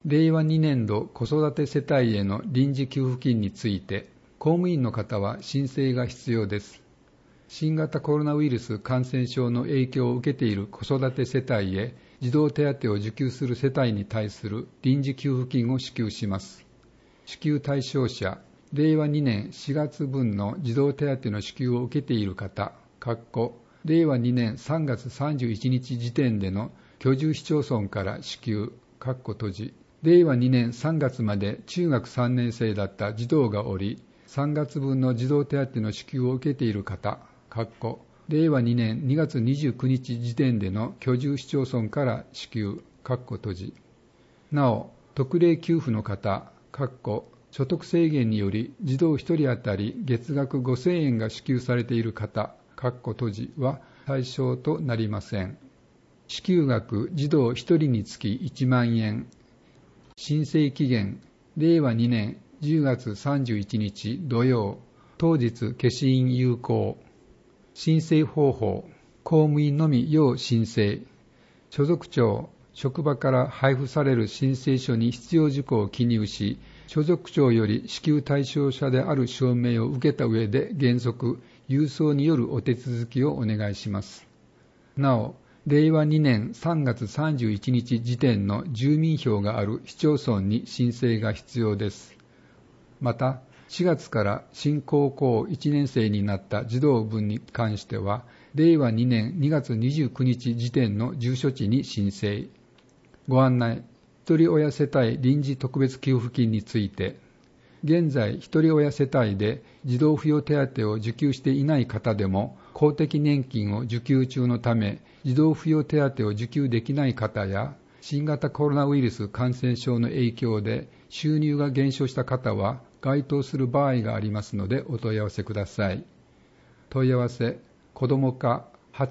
令和2年度子育て世帯への臨時給付金について、公務員の方は申請が必要です。新型コロナウイルス感染症の影響を受けている子育て世帯へ児童手当を受給する世帯に対する臨時給付金を支給します。支給対象者、令和2年4月分の児童手当の支給を受けている方、令和2年3月31日時点での居住市町村から支給、令和2年3月まで中学3年生だった児童がおり、3月分の児童手当の支給を受けている方、令和2年2月29日時点での居住市町村から支給、なお、特例給付の方、所得制限により児童1人当たり月額5000円が支給されている方、は対象となりません。支給額児童1人につき1万円。申請期限、令和2年10月31日土曜、当日消印有効。申請方法、公務員のみ要申請。所属庁、職場から配布される申請書に必要事項を記入し、所属庁より支給対象者である証明を受けた上で原則、郵送によるお手続きをお願いします。なお、令和2年3月31日時点の住民票がある市町村に申請が必要です。また、4月から新高校1年生になった児童分に関しては、令和2年2月29日時点の住所地に申請。ご案内、一人親世帯臨時特別給付金について、現在一人親世帯で児童扶養手当を受給していない方でも公的年金を受給中のため児童扶養手当を受給できない方や新型コロナウイルス感染症の影響で収入が減少した方は該当する場合がありますのでお問い合わせください。問い合わせ、子ども課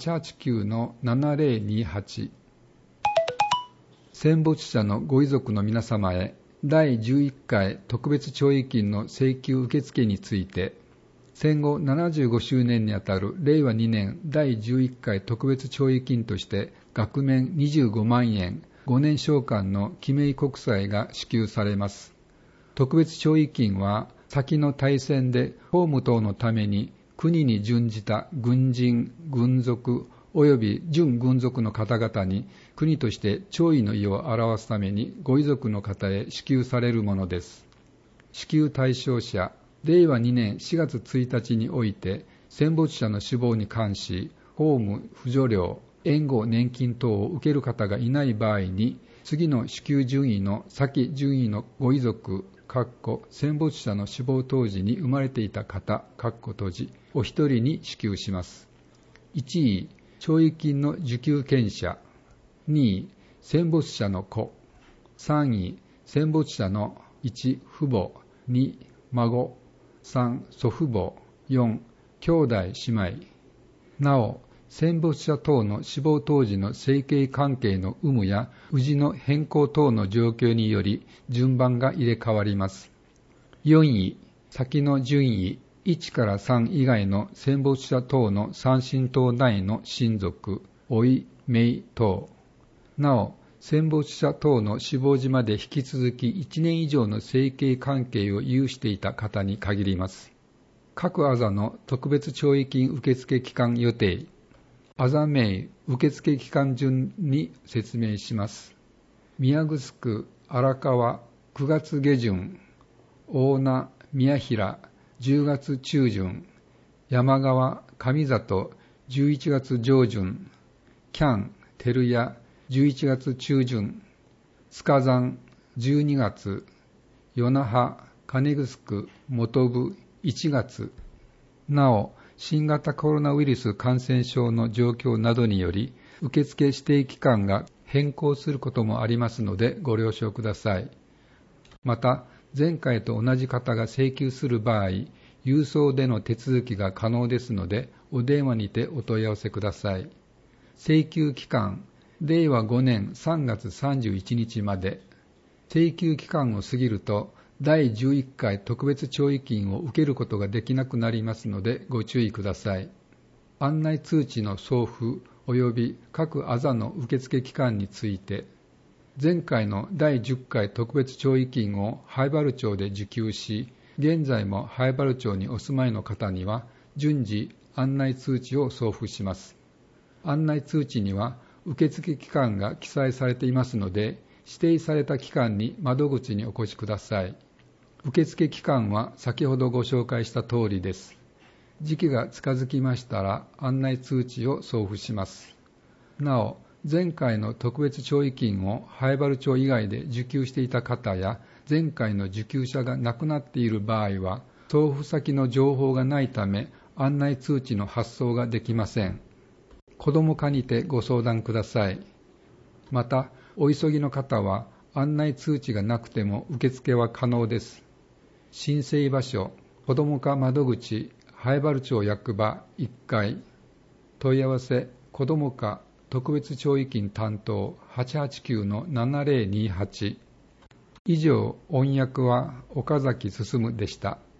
889-7028。戦没者のご遺族の皆様へ第11回特別弔慰金の請求受付について、戦後75周年にあたる令和2年第11回特別弔慰金として額面25万円5年償還の記名国債が支給されます。特別弔慰金は先の大戦で公務等のために国に準じた軍人、軍属及び準軍属の方々に国として弔意の意を表すためにご遺族の方へ支給されるものです。支給対象者、令和2年4月1日において戦没者の死亡に関し公務、扶助料、援護、年金等を受ける方がいない場合に次の支給順位の先順位のご遺族、戦没者の死亡当時に生まれていた方、お一人に支給します。1位、弔慰金の受給権者。2位、戦没者の子。3位、戦没者の1、父母、2、孫、3、祖父母、4、兄弟姉妹。なお、戦没者等の死亡当時の生計関係の有無や氏の変更等の状況により順番が入れ替わります。4位、先の順位1から3以外の戦没者等の三親等内の親族、甥、姪等。なお、戦没者等の死亡時まで引き続き1年以上の生計関係を有していた方に限ります。各アザの特別弔慰金受付期間予定。アザ名受付期間順に説明します。宮城、荒川、9月下旬、大名、宮平、10月中旬、山川、上里、11月上旬、喜屋、照屋、11月中旬、塚山、12月、与那覇、金城、本部、1月。なお、新型コロナウイルス感染症の状況などにより、受付指定期間が変更することもありますのでご了承ください。また、前回と同じ方が請求する場合、郵送での手続きが可能ですので、お電話にてお問い合わせください。請求期間、令和5年3月31日まで。請求期間を過ぎると、第11回特別弔慰金を受けることができなくなりますのでご注意ください。案内通知の送付及び各アザの受付期間について、 前回の第10回特別弔慰金を灰原町で受給し、現在も灰原町にお住まいの方には順次案内通知を送付します。案内通知には受付期間が記載されていますので、指定された期間に窓口にお越しください。受付期間は先ほどご紹介した通りです。時期が近づきましたら案内通知を送付します。なお、前回の特別弔慰金を灰原町以外で受給していた方や、前回の受給者が亡くなっている場合は、送付先の情報がないため、案内通知の発送ができません。子ども課にてご相談ください。また、お急ぎの方は、案内通知がなくても受付は可能です。申請場所、子ども課窓口、灰原町役場1階、問い合わせ、子ども課特別弔慰金担当 889-7028。以上、音訳は岡崎進でした。